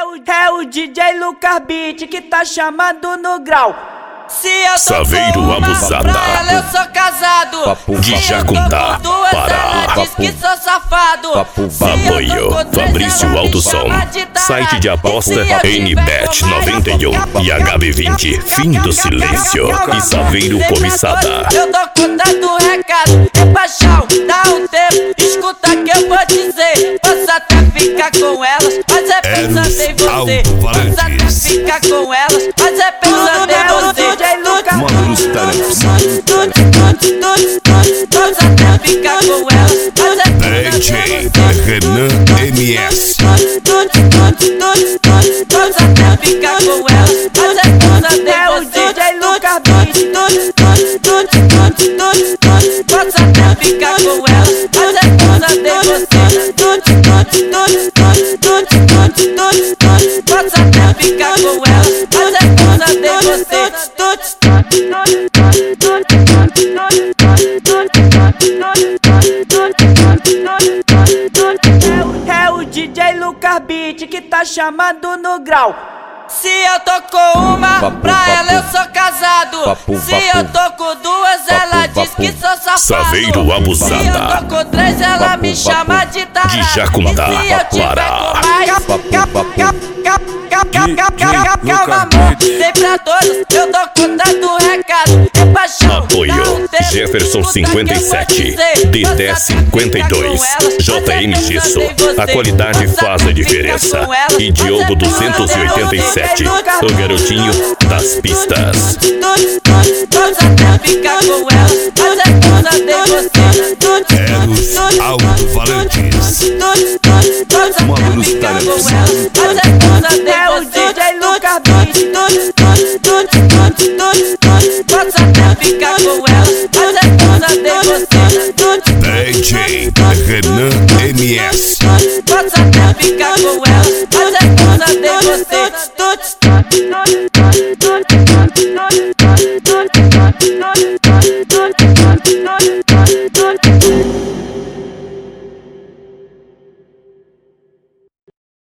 É o DJ Lucas Beat que tá chamando no grau. Se eu tô Saveiro com uma abusada. pra ela, eu sou casado. De Jacundá, Pará. Ela diz que sou safado. Apoio Fabrício Alto Som, site de aposta NBet 91 e HB20 Fim do Silêncio e Saveiro Cobiçada. Eu dou conta do recado, é paixão, dá um tempo, escuta que eu vou dizer. Posso até ficar com elas, mas é pensando em você. Posso até ficar com elas, mas é pensando em você. Posso até ficar com elas, mas é DJ Renan MS. Posso até ficar com elas, mas é pensando em É o você. DJ Lucas Beat. Posso até ficar com elas, mas é pensando em você. Posso até ficar com elas, mas é pensando em você. É o DJ Lucas Beat que tá chamando no grau. Se eu tô com uma pra ela, eu sou casado. Se eu tô com duas, ela diz que sou safado. Saveiro abusada. Se eu tô com três, ela me chama de tarado. De Jacundá, E se eu tiver Pará. com mais, calma, amor, vem pra todos, eu dou conta do recado. É paixão, Apoio dá um tempo, Jefferson escuta que eu vou 57, dizer. Dedé 52, JM Gesso, a qualidade faz a diferença. E Diogo 287, o garotinho das pistas. Posso até ficar com elas, mas é pensando em você. Eros Alto-Valentes. Posso até ficar com elas, mas é pensando em É o você. DJ Lucas Beat. Posso até ficar com elas, mas é pensando em você. DJ Renan MS. Posso até ficar com elas.